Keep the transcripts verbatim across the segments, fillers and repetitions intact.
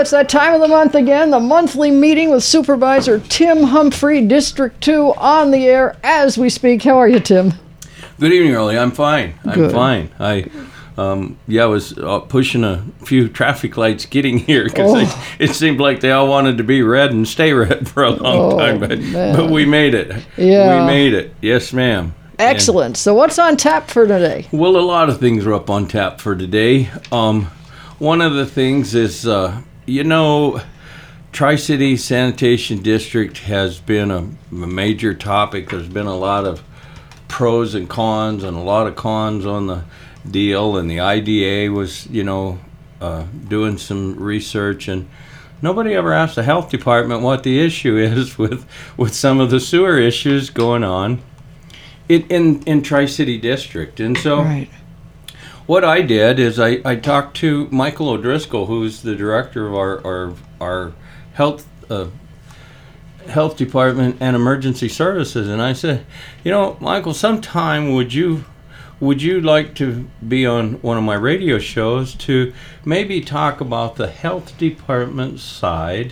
it's that time of the month again, the monthly meeting with Supervisor Tim Humphrey, District two, on the air as we speak. How are you, Tim? Good evening, Early. I'm fine. I'm Good. fine. I, um, yeah, I was uh, pushing a few traffic lights getting here because Oh. it seemed like they all wanted to be red and stay red for a long Oh, time, but man. but we made it. Yeah. We made it. Yes, ma'am. Excellent. So what's on tap for today? And, well, a lot of things are up on tap for today. Um, one of the things is, uh, you know, Tri-City Sanitation District has been a, a major topic. There's been a lot of pros and cons and a lot of cons on the deal, and the I D A was, you know, uh, doing some research, and nobody ever asked the health department what the issue is with, with some of the sewer issues going on in, in, in Tri-City District. And so Right. what I did is I, I talked to Michael O'Driscoll, who's the director of our, our, our health uh, health department and emergency services, and I said, you know, Michael, sometime would you would you like to be on one of my radio shows to maybe talk about the health department side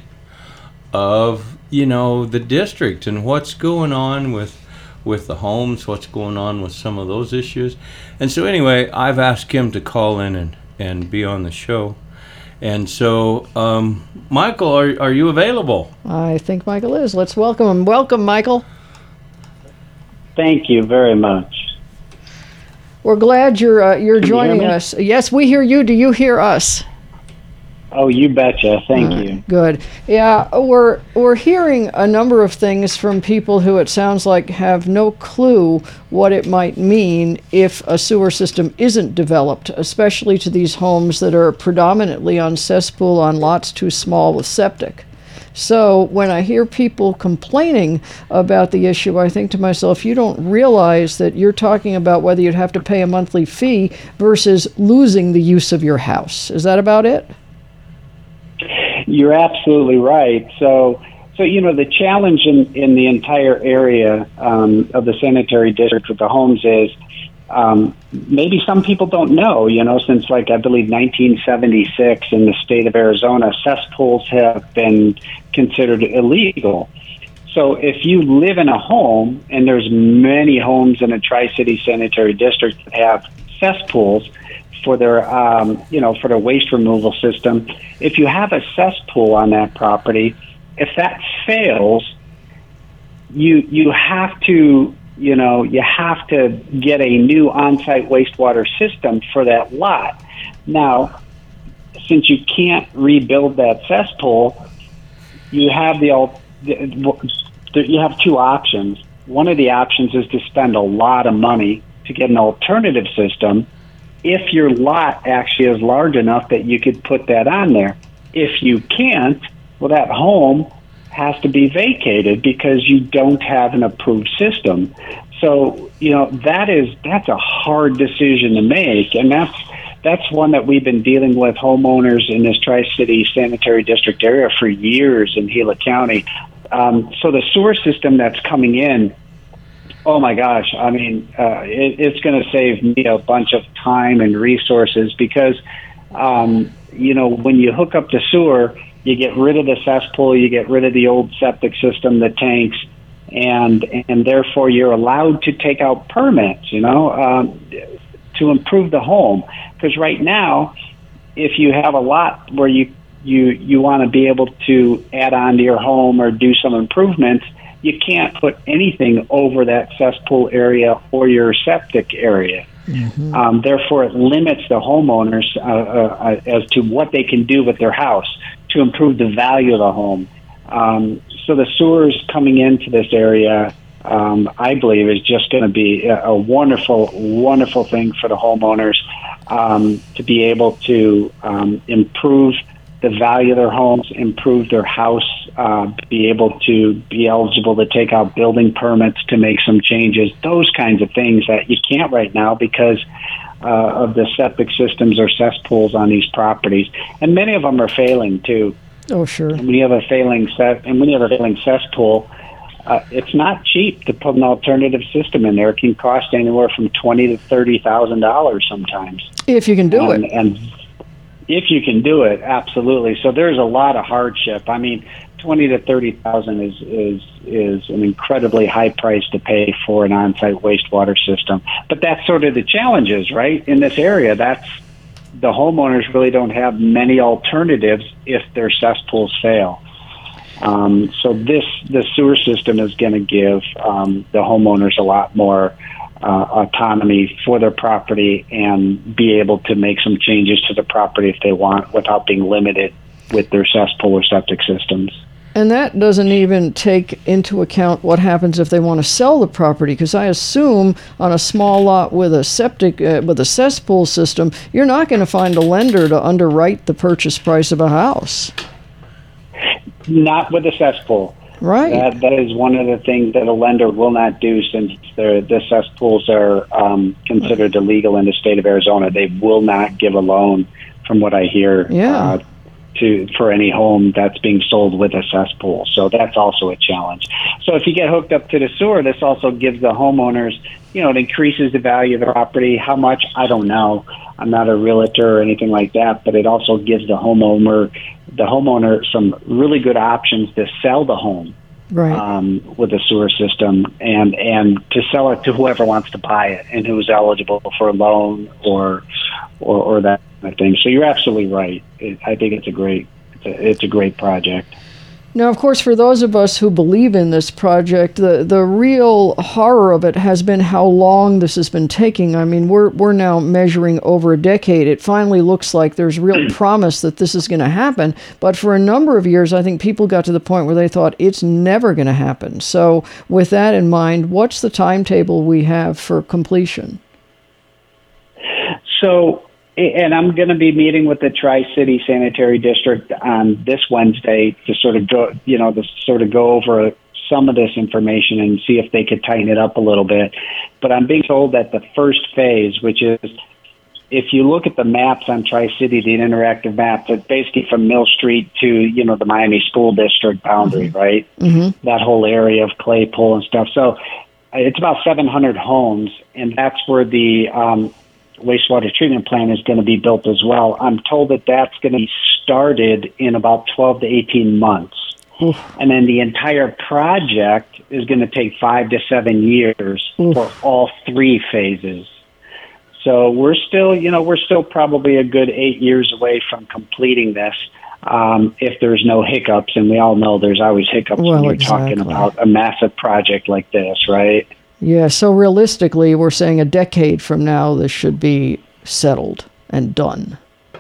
of, you know, the district and what's going on with with the homes, what's going on with some of those issues. And so anyway, I've asked him to call in and, and be on the show. And so, um, Michael, are are you available? I think Michael is. Let's welcome him. Welcome, Michael. Thank you very much. We're glad you're uh, you're Can you hear joining me? us. Yes, we hear you. Do you hear us? Oh, you betcha. Thank All you. right, good. Yeah, we're we're hearing a number of things from people who it sounds like have no clue what it might mean if a sewer system isn't developed, especially to these homes that are predominantly on cesspool on lots too small with septic. So when I hear people complaining about the issue, I think to myself, you don't realize that you're talking about whether you'd have to pay a monthly fee versus losing the use of your house. Is that about it? You're absolutely right. So, so you know, the challenge in, in the entire area um, of the sanitary district with the homes is um, maybe some people don't know, you know, since like I believe nineteen seventy-six in the state of Arizona, cesspools have been considered illegal. So if you live in a home, and there's many homes in a Tri-City sanitary district that have cesspools for their, um, you know, for their waste removal system, if you have a cesspool on that property, if that fails, you you have to, you know, you have to get a new on-site wastewater system for that lot. Now, since you can't rebuild that cesspool, you have the al- you have two options. One of the options is to spend a lot of money to get an alternative system if your lot actually is large enough that you could put that on there. If you can't, well, that home has to be vacated because you don't have an approved system. So, you know, that is that's a hard decision to make, and that's that's one that we've been dealing with homeowners in this Tri-City sanitary district area for years in Gila County. Um, so the sewer system that's coming in, oh my gosh, I mean, uh, it, it's going to save me a bunch of time and resources because, um, you know, when you hook up the sewer, you get rid of the cesspool, you get rid of the old septic system, the tanks, and and therefore you're allowed to take out permits, you know, um, to improve the home. Because right now, if you have a lot where you, you, you want to be able to add on to your home or do some improvements, you can't put anything over that cesspool area or your septic area. Mm-hmm. Um, therefore, it limits the homeowners uh, uh, as to what they can do with their house to improve the value of the home. Um, so the sewers coming into this area, um, I believe, is just going to be a, a wonderful, wonderful thing for the homeowners um, to be able to um, improve the value of their homes, improve their house, uh, be able to be eligible to take out building permits to make some changes, those kinds of things that you can't right now because uh, of the septic systems or cesspools on these properties. And many of them are failing too. Oh, sure. And when you have a failing set, and when you have a failing cesspool, uh, it's not cheap to put an alternative system in there. It can cost anywhere from twenty to thirty thousand dollars sometimes. If you can do and, it. And If you can do it, absolutely. So there's a lot of hardship. I mean, twenty to thirty thousand is is is an incredibly high price to pay for an on-site wastewater system. But that's sort of the challenges, right? In this area, that's the homeowners really don't have many alternatives if their cesspools fail. Um, so this the sewer system is going to give um, the homeowners a lot more uh, autonomy for their property and be able to make some changes to the property if they want without being limited with their cesspool or septic systems. And that doesn't even take into account what happens if they want to sell the property, because I assume on a small lot with a septic, uh, with a cesspool system, you're not going to find a lender to underwrite the purchase price of a house. Not with a cesspool. Right. That, that is one of the things that a lender will not do, since the cesspools are um, considered illegal in the state of Arizona. They will not give a loan, from what I hear, yeah. uh, to for any home that's being sold with a cesspool. So that's also a challenge. So if you get hooked up to the sewer, this also gives the homeowners, you know, it increases the value of the property. How much? I don't know. I'm not a realtor or anything like that, but it also gives the homeowner the homeowner some really good options to sell the home, right. um, with a sewer system, and and to sell it to whoever wants to buy it and who's eligible for a loan or or, or that kind of thing. So you're absolutely right. It, I think it's a great it's a, it's a great project. Now, of course, for those of us who believe in this project, the, the real horror of it has been how long this has been taking. I mean, we're we're now measuring over a decade. It finally looks like there's real promise that this is going to happen. But for a number of years, I think people got to the point where they thought it's never going to happen. So with that in mind, what's the timetable we have for completion? So... And I'm going to be meeting with the Tri-City Sanitary District on this Wednesday to sort of go, you know, to sort of go over some of this information and see if they could tighten it up a little bit. But I'm being told that the first phase, which is, if you look at the maps on Tri-City, the interactive map, it's basically from Mill Street to, you know, the Miami School District boundary, mm-hmm. right? Mm-hmm. That whole area of Claypool and stuff. So it's about seven hundred homes, and that's where the um, wastewater treatment plant is going to be built as well. I'm told that that's going to be started in about twelve to eighteen months. Oof. And then the entire project is going to take five to seven years Oof. For all three phases. So we're still, you know, we're still probably a good eight years away from completing this, um, if there's no hiccups. And we all know there's always hiccups well, when you're exactly. talking about a massive project like this, right? Yeah, so realistically, we're saying a decade from now, this should be settled and done.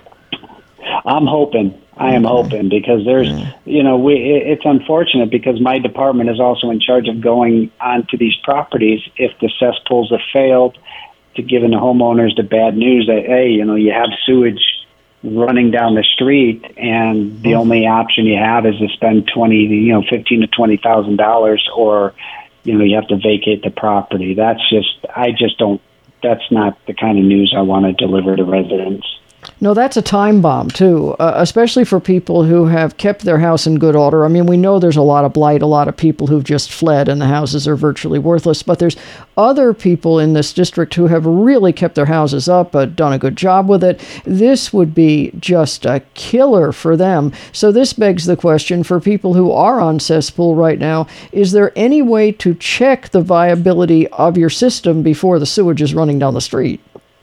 I'm hoping. I am okay. hoping, because there's, yeah. you know, we, it's unfortunate because my department is also in charge of going onto these properties if the cesspools have failed, to giving the homeowners the bad news that, hey, you know, you have sewage running down the street, and the oh. only option you have is to spend twenty, you know, fifteen to twenty thousand dollars, or you know, you have to vacate the property. That's just, I just don't, that's not the kind of news I want to deliver to residents. No, that's a time bomb, too, uh, especially for people who have kept their house in good order. I mean, we know there's a lot of blight, a lot of people who've just fled and the houses are virtually worthless, but there's other people in this district who have really kept their houses up, uh, done a good job with it. This would be just a killer for them. So this begs the question for people who are on cesspool right now, is there any way to check the viability of your system before the sewage is running down the street?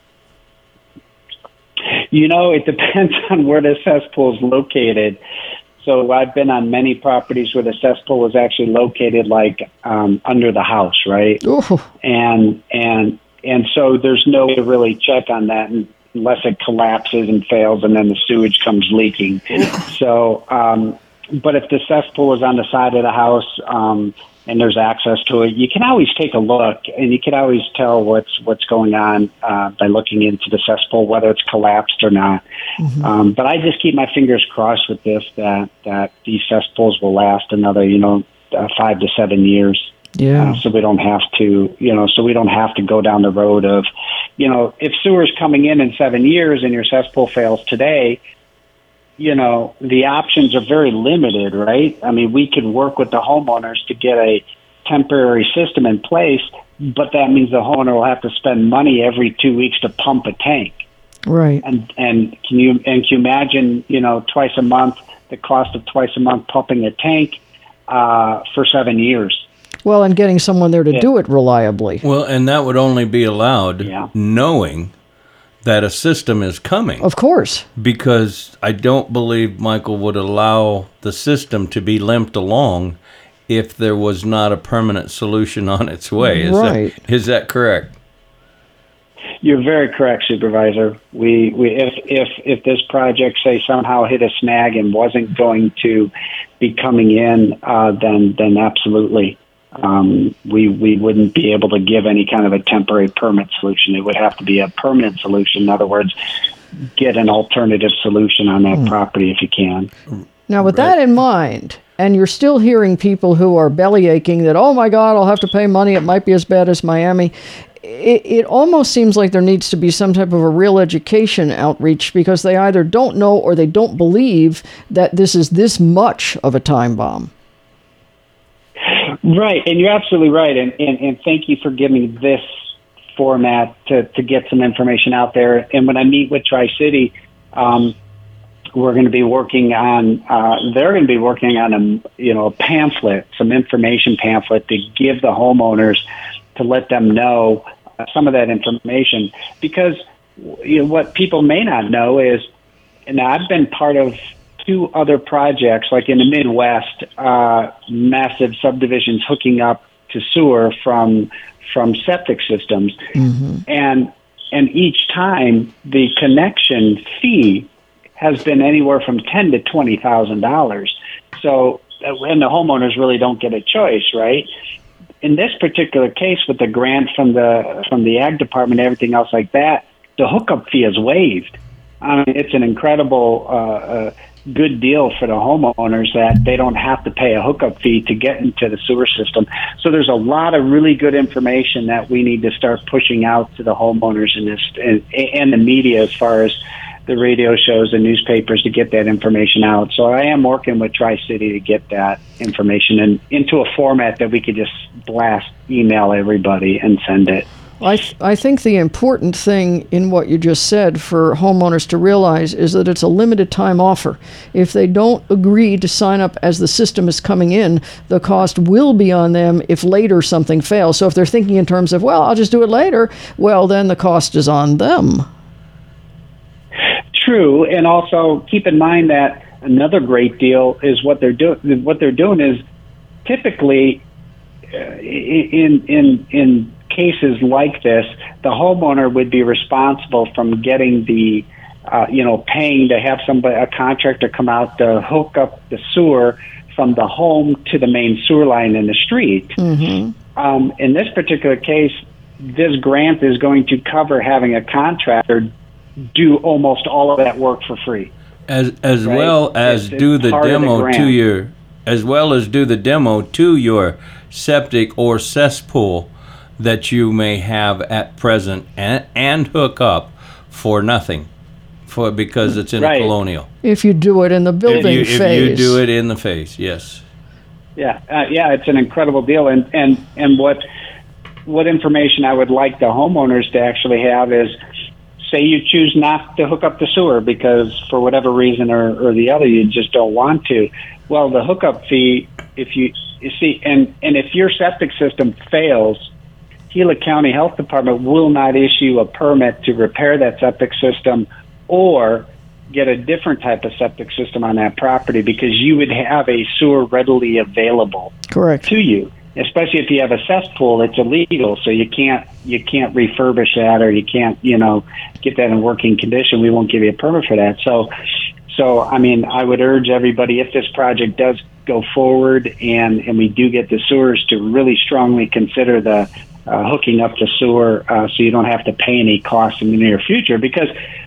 You know, it depends on where the cesspool is located. So I've been on many properties where the cesspool was actually located like um, under the house, right? Ooh. And and and so there's no way to really check on that unless it collapses and fails, and then the sewage comes leaking. So, um, but if the cesspool is on the side of the house, um, and there's access to it, you can always take a look, and you can always tell what's what's going on uh, by looking into the cesspool, whether it's collapsed or not. Mm-hmm. Um, but I just keep my fingers crossed with this, that that these cesspools will last another, you know, uh, five to seven years. Yeah. Uh, so we don't have to, you know, so we don't have to go down the road of, you know, if sewer's coming in in seven years and your cesspool fails today, you know, the options are very limited, right? I mean, we could work with the homeowners to get a temporary system in place, but that means the homeowner will have to spend money every two weeks to pump a tank. Right. And and can you and can you imagine, you know, twice a month, the cost of twice a month pumping a tank uh, for seven years? Well, and getting someone there to Yeah. do it reliably. Well, and that would only be allowed Yeah. knowing that a system is coming. Of course. Because I don't believe Michael would allow the system to be limped along if there was not a permanent solution on its way. Is Right. that, is that correct? You're very correct, Supervisor. We, we if if if this project, say, somehow hit a snag and wasn't going to be coming in, uh, then then absolutely, um, we we wouldn't be able to give any kind of a temporary permit solution. It would have to be a permanent solution. In other words, get an alternative solution on that property if you can. Now, with that in mind, and you're still hearing people who are belly aching that, oh my God, I'll have to pay money. It might be as bad as Miami. It, it almost seems like there needs to be some type of a real education outreach, because they either don't know or they don't believe that this is this much of a time bomb. Right, and you're absolutely right. And, and, and thank you for giving this format to, to get some information out there. And when I meet with Tri-City, um, we're going to be working on, uh, they're going to be working on a, you know, a pamphlet, some information pamphlet to give the homeowners, to let them know uh, some of that information. Because you know, what people may not know is, and I've been part of two other projects, like in the Midwest, uh, massive subdivisions hooking up to sewer from from septic systems, Mm-hmm. and and each time the connection fee has been anywhere from ten to twenty thousand dollars. So, and the homeowners really don't get a choice, right? In this particular case, with the grant from the from the ag department and everything else like that, the hookup fee is waived. I mean, it's an incredible uh, uh, good deal for the homeowners that they don't have to pay a hookup fee to get into the sewer system. So there's a lot of really good information that we need to start pushing out to the homeowners in this and, and the media, as far as the radio shows and newspapers, to get that information out. So I am working with Tri-City to get that information in, into a format that we could just blast, email everybody and send it. I, th- I think the important thing in what you just said for homeowners to realize is that it's a limited time offer. If they don't agree to sign up as the system is coming in, the cost will be on them if later something fails. So if they're thinking in terms of, well, I'll just do it later, well, then the cost is on them. True, and also keep in mind that another great deal is what they're doing. What they're doing is typically uh, in in in cases like this, the homeowner would be responsible from getting the uh, you know paying to have somebody, a contractor, come out to hook up the sewer from the home to the main sewer line in the street. Mm-hmm. Um, in this particular case, this grant is going to cover having a contractor do almost all of that work for free, as as right? well as It's- do it's the part of the demo to grant. your as well as do the demo to your septic or cesspool that you may have at present, and, and hook up for nothing, for because it's in Right. a colonial. If you do it in the If building you, phase. if you do it in the phase, yes. Yeah, uh, yeah, it's an incredible deal, and and and what what information I would like the homeowners to actually have is, say you choose not to hook up the sewer because for whatever reason or, or the other you just don't want to. Well, the hookup fee, if you you see, and and if your septic system fails, Gila County Health Department will not issue a permit to repair that septic system or get a different type of septic system on that property, because you would have a sewer readily available Correct. to you. Especially if you have a cesspool, it's illegal, so you can't you can't refurbish that, or you can't you know get that in working condition. We won't give you a permit for that. So, so I mean, I would urge everybody, if this project does go forward and and we do get the sewers, to really strongly consider the uh, hooking up the sewer, uh, so you don't have to pay any costs in the near future. Because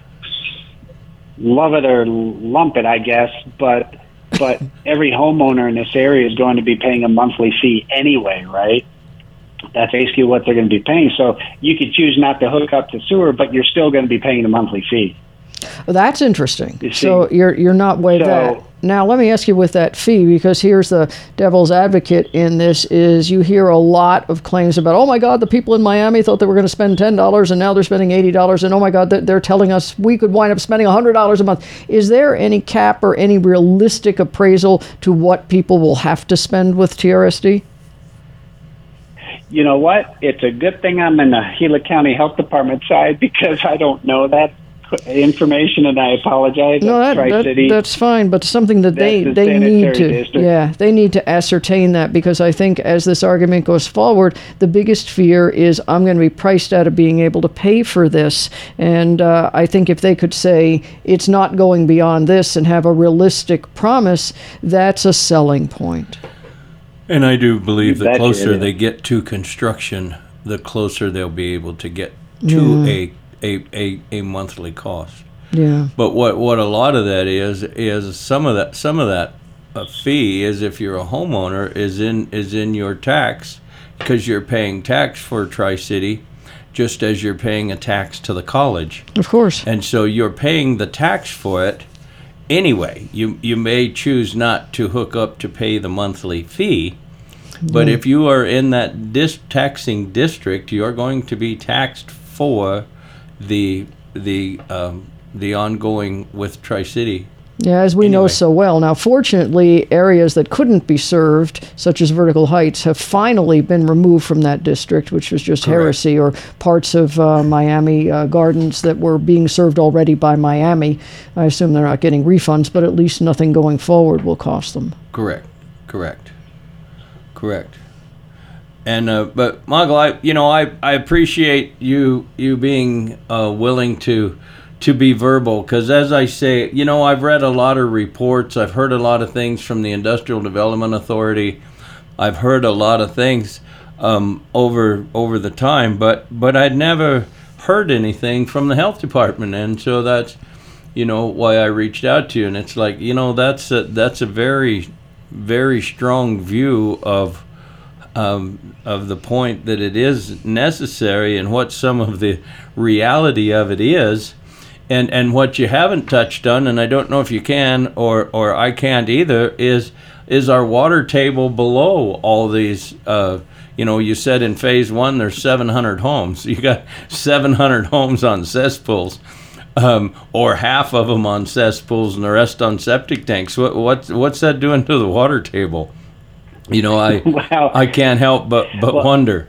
love it or lump it, I guess, but. But every homeowner in this area is going to be paying a monthly fee anyway, right? That's basically what they're going to be paying. So you could choose not to hook up the sewer, but you're still going to be paying the monthly fee. Well, that's interesting. You see. So you're you're not waived So- that. now let me ask you with that fee, because here's the devil's advocate in this, is you hear a lot of claims about, oh my God, the people in Miami thought they were going to spend ten dollars and now they're spending eighty dollars, and oh my God, they're, they're telling us we could wind up spending one hundred dollars a month. Is there any cap or any realistic appraisal to what people will have to spend with T R S D? You know what? It's a good thing I'm in the Gila County Health Department side, because I don't know that information, and I apologize. No, that, that, that's fine, but something that they, the they need to, district. yeah, they need to ascertain that, because I think as this argument goes forward, the biggest fear is I'm going to be priced out of being able to pay for this. And uh, I think if they could say it's not going beyond this and have a realistic promise, that's a selling point. And I do believe the That's closer it. they get to construction, the closer they'll be able to get to Yeah. a, a, a, a monthly cost. Yeah. But what, what a lot of that is is some of that some of that uh, fee is, if you're a homeowner, is in is in your tax, because you're paying tax for Tri-City, just as you're paying a tax to the college. Of course. And so you're paying the tax for it anyway. You you may choose not to hook up to pay the monthly fee, but if you are in that dis- taxing district, you are going to be taxed for the the um, the ongoing with Tri-City. Yeah, as we know Anyway. so well. Now, fortunately, areas that couldn't be served, such as Vertical Heights, have finally been removed from that district, which was just Correct. heresy, or parts of uh, Miami uh, Gardens that were being served already by Miami. I assume they're not getting refunds, but at least nothing going forward will cost them. Correct, correct, correct. And uh, but Michael, I you know I, I appreciate you you being uh, willing to to be verbal, because as I say, you know, I've read a lot of reports, I've heard a lot of things from the Industrial Development Authority, I've heard a lot of things um, over over the time, but but I'd never heard anything from the health department, and so that's you know why I reached out to you. And it's like, you know, that's a, that's a very very strong view of um, of the point that it is necessary, and what some of the reality of it is. And and what you haven't touched on, and I don't know if you can, or or I can't either, is is our water table below all these. Uh, you know, you said in phase one there's seven hundred homes. You got seven hundred homes on cesspools, um, or half of them on cesspools, and the rest on septic tanks. What what's what's that doing to the water table? You know, I Well, I can't help but but well, wonder.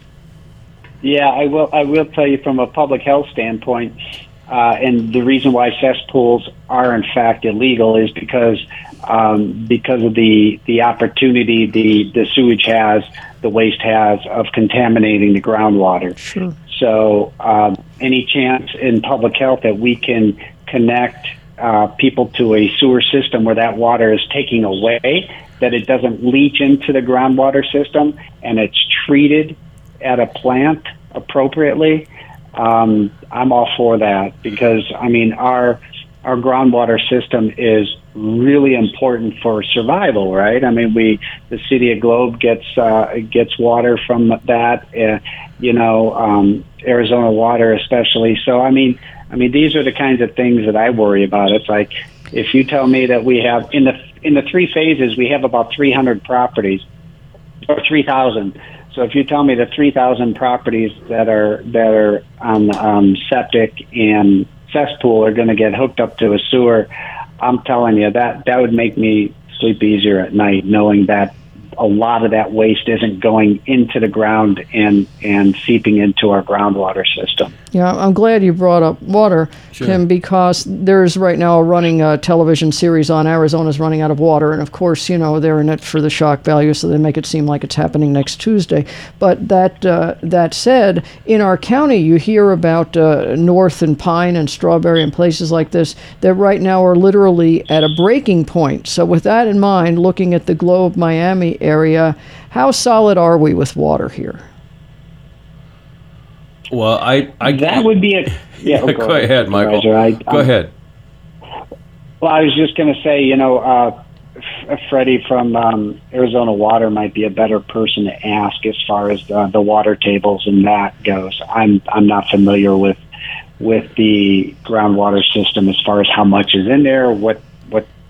Yeah, I will. I will tell you from a public health standpoint, uh, and the reason why cesspools are in fact illegal is because um, because of the the opportunity the the sewage has, the waste has of contaminating the groundwater. Sure. So, um, any chance in public health that we can connect uh, people to a sewer system where that water is taking away, that it doesn't leach into the groundwater system, and it's treated at a plant appropriately, um, I'm all for that, because I mean our our groundwater system is really important for survival, right? I mean, we the city of Globe gets uh, gets water from that, uh, you know, um, Arizona Water especially. So I mean, I mean these are the kinds of things that I worry about. It's like if you tell me that we have in the in the three phases we have about three hundred properties or three thousand. So if you tell me the three thousand properties that are that are on um, septic and cesspool are going to get hooked up to a sewer, I'm telling you that that would make me sleep easier at night, knowing that a lot of that waste isn't going into the ground and and seeping into our groundwater system. Yeah, I'm glad you brought up water, Sure. Tim, because there's right now a running uh, television series on Arizona's running out of water. And of course, you know, they're in it for the shock value, so they make it seem like it's happening next Tuesday. But that uh, that said, in our county, you hear about uh, North and Pine and Strawberry and places like this that right now are literally at a breaking point. So with that in mind, looking at the Globe Miami area, how solid are we with water here? Well, I I That would be a yeah. oh, go, ahead, Michael. Supervisor. I, Go um, ahead. Well, I was just going to say, you know, uh, F- Freddie from um, Arizona Water might be a better person to ask as far as the, the water tables and that goes. I'm I'm not familiar with with the groundwater system as far as how much is in there, what what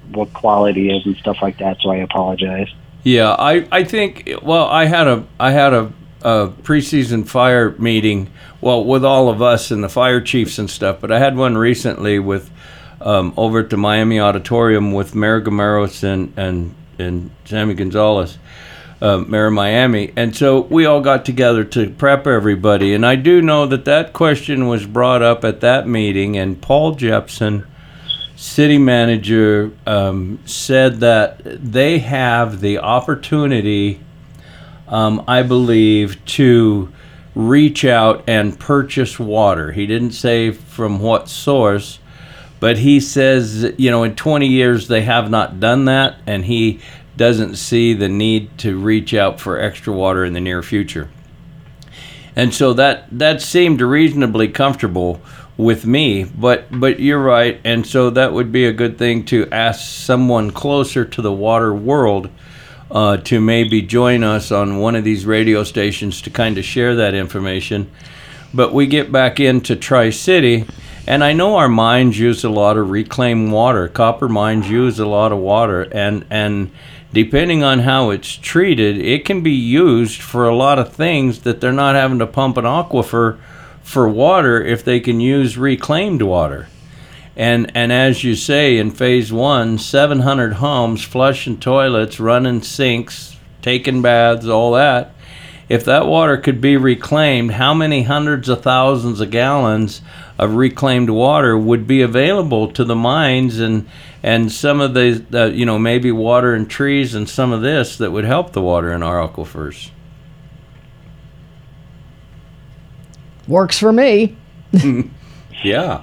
what quality is and stuff like that. So I apologize. Yeah, I, I think, well, I had a I had a, a preseason fire meeting, well, with all of us and the fire chiefs and stuff, but I had one recently with um, over at the Miami Auditorium with Mayor Gamaros and, and, and Sammy Gonzalez, uh, Mayor of Miami, and so we all got together to prep everybody, and I do know that that question was brought up at that meeting, and Paul Jepson, city manager, um, said that they have the opportunity, um, I believe, to reach out and purchase water. He didn't say from what source, but he says, you know, in twenty years they have not done that, and he doesn't see the need to reach out for extra water in the near future. And so that that seemed reasonably comfortable with me, but but you're right, and so that would be a good thing to ask someone closer to the water world uh, to maybe join us on one of these radio stations to kind of share that information. But we get back into Tri-City, and I know our mines use a lot of reclaimed water. Copper mines use a lot of water, and and depending on how it's treated, it can be used for a lot of things that they're not having to pump an aquifer for water if they can use reclaimed water. And and as you say, in phase one, seven hundred homes, flushing toilets, running sinks, taking baths, all that. If that water could be reclaimed, how many hundreds of thousands of gallons of reclaimed water would be available to the mines, and and some of the, uh, you know, maybe water and trees and some of this that would help the water in our aquifers. Works for me. Yeah.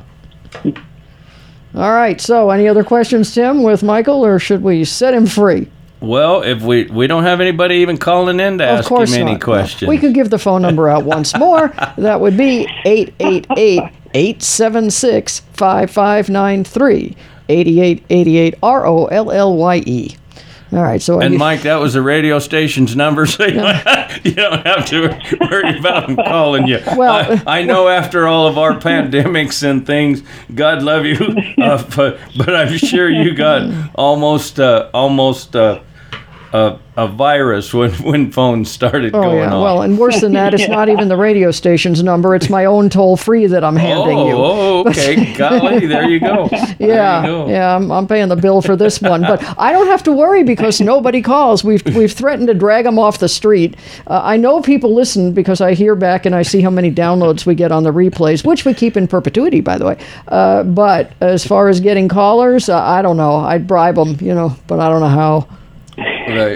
All right. So, any other questions, Tim, with Michael, or should we set him free? Well, if we we don't have anybody even calling in to Of ask course him any not. questions. We could give the phone number out once more. That would be eight eight eight, eight seven six, five five nine three. eighty-eight eighty-eight, R O L L Y E. All right, so And you, Mike, that was the radio station's number, so you, you don't have to worry about them calling you. Well- I, I know after all of our pandemics and things, God love you, uh, but but I'm sure you got almost uh, almost uh, uh, a virus when, when phones started oh going yeah, off. well, and worse than that, it's not even the radio station's number; it's my own toll free that I'm handing oh, you. oh, okay, golly, there you go. Yeah, there you go. yeah, I'm, I'm paying the bill for this one, but I don't have to worry because nobody calls. We've we've threatened to drag them off the street. Uh, I know people listen because I hear back and I see how many downloads we get on the replays, which we keep in perpetuity, by the way. Uh, but as far as getting callers, uh, I don't know. I'd bribe them, you know, but I don't know how. Right.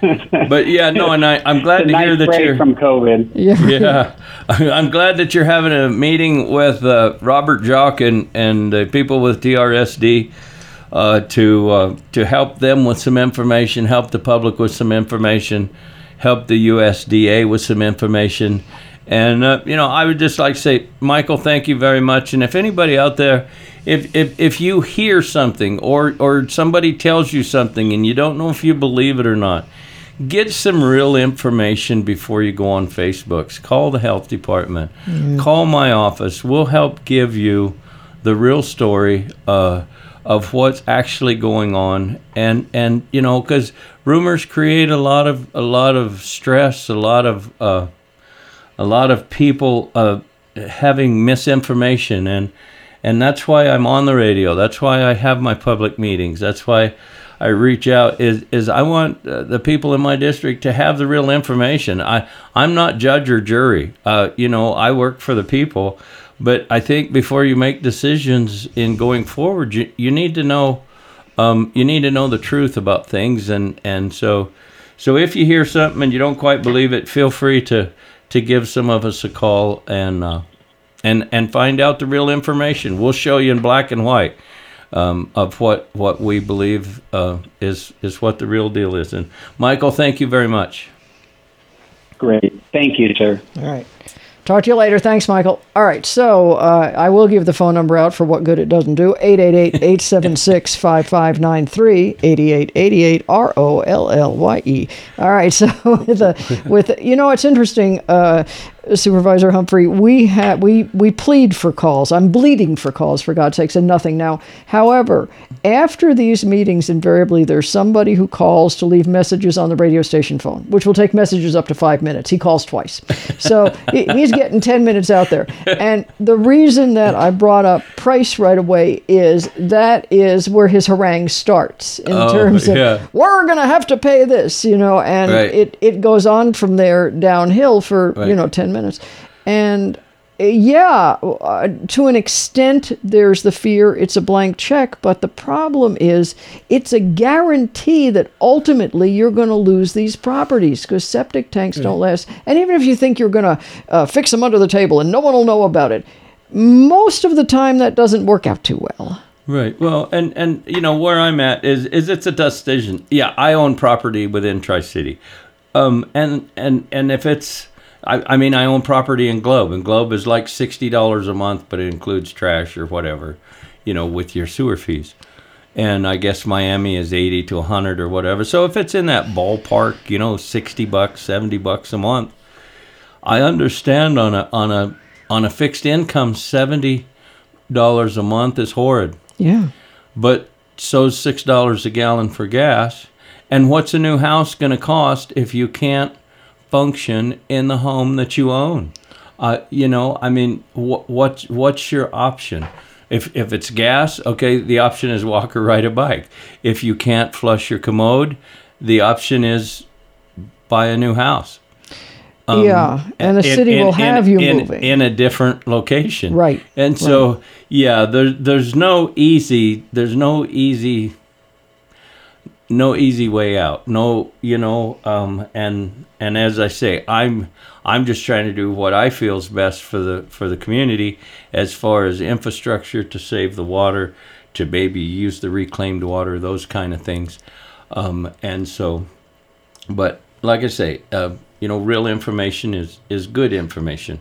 But yeah, no, and I, I'm glad It's a to nice hear that break you're. from COVID. Yeah. Yeah, I'm glad that you're having a meeting with uh, Robert Jock and and the people with T R S D uh, to uh, to help them with some information, help the public with some information, help the U S D A with some information. And uh, you know, I would just like to say, Michael, thank you very much. And if anybody out there, if if, if you hear something or or somebody tells you something and you don't know if you believe it or not, get some real information before you go on Facebook. Call the health department. Mm. Call my office. We'll help give you the real story uh, of what's actually going on. And and you know, because rumors create a lot of a lot of stress, a lot of uh, a lot of people uh, having misinformation, and and that's why I'm on the radio. That's why I have my public meetings. That's why I reach out. Is is I want uh, the people in my district to have the real information. I I'm not judge or jury. Uh, you know, I work for the people, but I think before you make decisions in going forward, you you need to know um, you need to know the truth about things, and and so so if you hear something and you don't quite believe it, feel free to. to give some of us a call and uh, and and find out the real information. We'll show you in black and white um, of what what we believe uh, is is what the real deal is. And Michael, thank you very much. Great. Thank you, sir. All right. Talk to you later. Thanks, Michael. All right, so uh, I will give the phone number out for what good it doesn't do. eight eight eight, eight seven six, five five nine three, eighty-eight eighty-eight, R O L L Y E. All right, so with, a, with you know, it's interesting. Uh, Supervisor Humphrey, we have we we plead for calls. I'm bleeding for calls, for God's sakes, and nothing now. However, after these meetings, invariably there's somebody who calls to leave messages on the radio station phone, which will take messages up to five minutes. He calls twice, so he, he's getting ten minutes out there. And the reason that I brought up price right away is that is where his harangue starts in Oh, terms of yeah. we're going to have to pay this, you know, and Right. it it goes on from there downhill for you Right. know ten minutes. And uh, yeah, uh, to an extent, there's the fear it's a blank check. But the problem is it's a guarantee that ultimately you're going to lose these properties because septic tanks don't last. And even if you think you're going to uh, fix them under the table and no one will know about it, most of the time that doesn't work out too well. Right. Well, and, and you know, where I'm at is is it's a decision. Yeah, I own property within Tri-City. Um, and, and, and if it's, I, I mean, I own property in Globe, and Globe is like sixty dollars a month, but it includes trash or whatever, you know, with your sewer fees. And I guess Miami is eighty to a hundred or whatever. So if it's in that ballpark, you know, sixty bucks, seventy bucks a month, I understand on a, on a, on a fixed income, seventy dollars a month is horrid. Yeah. But so's six dollars a gallon for gas. And what's a new house going to cost if you can't function in the home that you own? Uh, you know, I mean, wh- what what's your option? If if it's gas, okay, the option is walk or ride a bike. If you can't flush your commode, the option is buy a new house. Um, Yeah, and the in- city in- will have in- you in- moving. in a different location. Right, And so, yeah, there's there's no easy there's no easy no easy way out. No, you know, um, and and as I say, I'm I'm just trying to do what I feel is best for the for the community as far as infrastructure to save the water, to maybe use the reclaimed water, those kind of things. Um, and so, but like I say, uh, you know, real information is, is good information.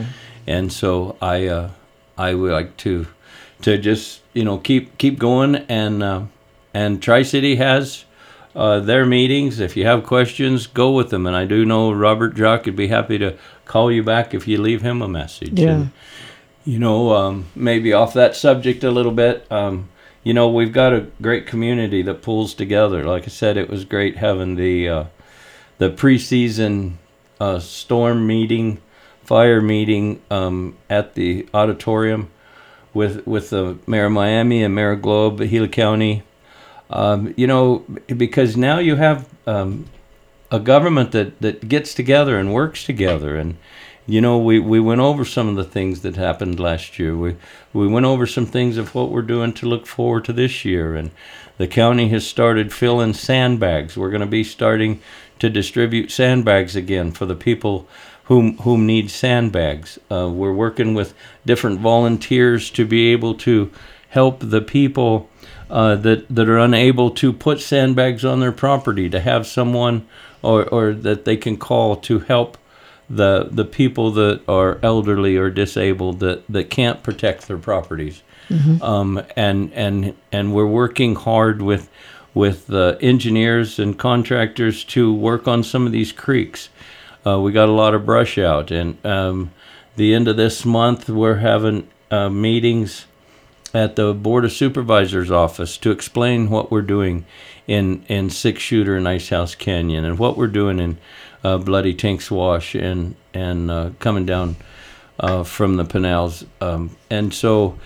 And so I uh, I would like to to just you know keep keep going, and uh, and Tri-City has uh, their meetings. If you have questions, go with them. And I do know Robert Jock would be happy to call you back if you leave him a message. Yeah. And, you know, um, maybe off that subject a little bit. Um, you know, we've got a great community that pulls together. Like I said, it was great having the uh, the preseason uh, storm meeting, fire meeting um, at the auditorium with with the Mayor of Miami and Mayor of Globe, Gila County. Um, you know, because now you have um, a government that, that gets together and works together. And, you know, we, we went over some of the things that happened last year. We we went over some things of what we're doing to look forward to this year. And the county has started filling sandbags. We're going to be starting to distribute sandbags again for the people whom whom need sandbags. Uh, we're working with different volunteers to be able to help the people uh, that that are unable to put sandbags on their property, to have someone or or that they can call to help the the people that are elderly or disabled that, that can't protect their properties. Mm-hmm. Um, and and and we're working hard with with the engineers and contractors to work on some of these creeks. Uh, we got a lot of brush out, and um, the end of this month we're having uh, meetings at the Board of Supervisors office to explain what we're doing in in Six Shooter and Ice House Canyon, and what we're doing in uh, Bloody Tanks Wash and and uh, coming down uh, from the Pinals. Um, and so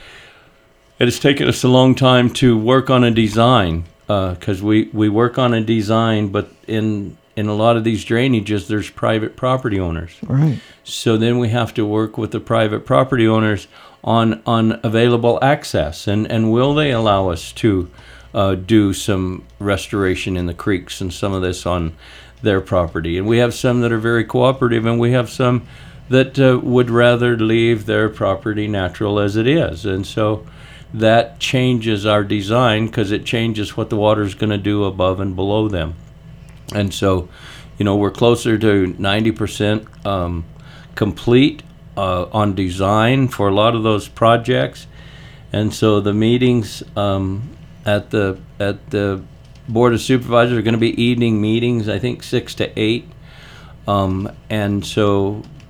it has taken us a long time to work on a design, because uh, we, we work on a design, but in in a lot of these drainages, there's private property owners. Right. So then we have to work with the private property owners on on available access, and, and will they allow us to uh, do some restoration in the creeks and some of this on their property. And we have some that are very cooperative, and we have some that uh, would rather leave their property natural as it is. And so that changes our design, because it changes what the water is going to do above and below them. And so, you know, we're closer to ninety percent um, complete uh, on design for a lot of those projects. And so the meetings um, at the at the Board of Supervisors are going to be evening meetings, I think six to eight. Um, and so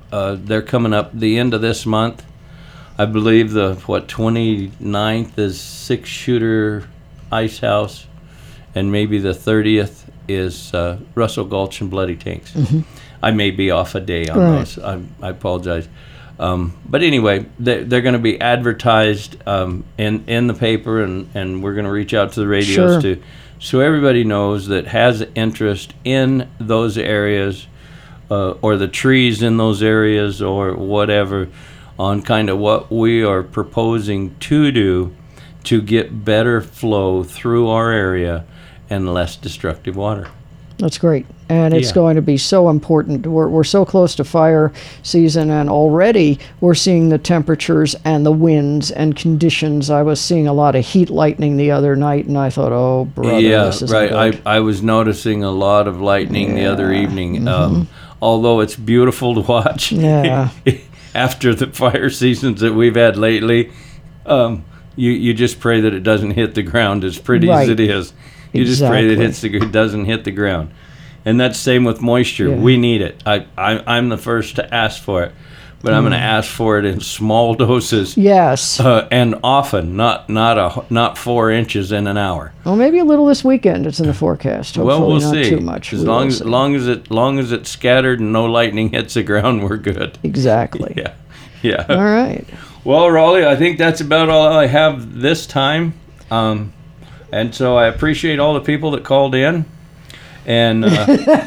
uh, they're coming up the end of this month. I believe the, what, twenty-ninth is Six Shooter Ice House, and maybe the thirtieth is uh, Russell Gulch and Bloody Tanks. Mm-hmm. I may be off a day on Right. those. I, I apologize. Um, but anyway, they, they're going to be advertised um, in in the paper, and, and we're going to reach out to the radios Sure. to, so everybody knows that has interest in those areas, uh, or the trees in those areas, or whatever, on kind of what we are proposing to do to get better flow through our area and less destructive water. That's great. And it's Yeah. going to be so important. We're, we're so close to fire season, and already we're seeing the temperatures and the winds and conditions. I was seeing a lot of heat lightning the other night, and I thought, oh, brother, yeah, this isn't right. good. I, I was noticing a lot of lightning the other Yeah. evening. Um, although it's beautiful to watch, Yeah. after the fire seasons that we've had lately, um, you, you just pray that it doesn't hit the ground, as pretty Right. as it is. You just pray that it, Exactly. hits the, it doesn't hit the ground. And that's same with moisture. Yeah. We need it. I, I, I'm the first to ask for it, but I'm going to ask for it in small doses. Yes. Uh, and often, not not a not four inches in an hour. Well, maybe a little this weekend. It's in the forecast. Hopefully Well, we'll not see. too much. As We long will as see. long as it long as it's scattered and no lightning hits the ground, we're good. Exactly. Yeah, yeah. All right. Well, Raleigh, I think that's about all I have this time. Um, and so I appreciate all the people that called in. And uh,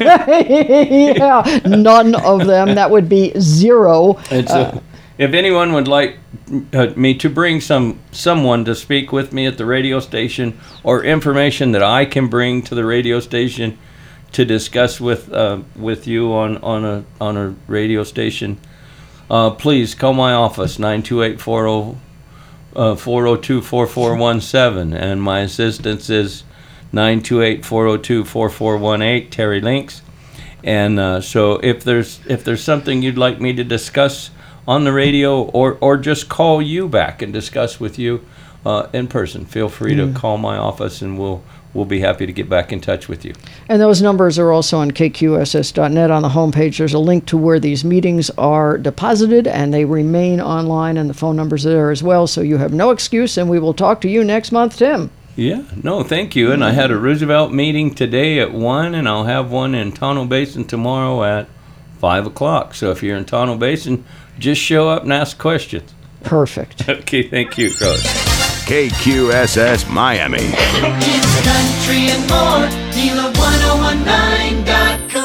Yeah, none of them. That would be zero. it's, uh, if anyone would like uh, me to bring some someone to speak with me at the radio station, or information that I can bring to the radio station to discuss with uh, with you on, on a on a radio station, uh, please call my office, nine two eight, four oh two, four four one seven, and my assistance is nine two eight, four oh two, four four one eight, Terry Links. And uh, so if there's if there's something you'd like me to discuss on the radio, or, or just call you back and discuss with you uh, in person, feel free to call my office, and we'll we'll be happy to get back in touch with you. And those numbers are also on K Q S S dot net on the homepage. There's a link to where these meetings are deposited, and they remain online, and the phone numbers are there as well, so you have no excuse, and we will talk to you next month, Tim. Yeah, no, thank you. And I had a Roosevelt meeting today at one, and I'll have one in Tonto Basin tomorrow at five o'clock. So if you're in Tonto Basin, just show up and ask questions. Perfect. Okay, thank you, Coach. K Q S S Miami. It's country and more. Neela ten nineteen dot com.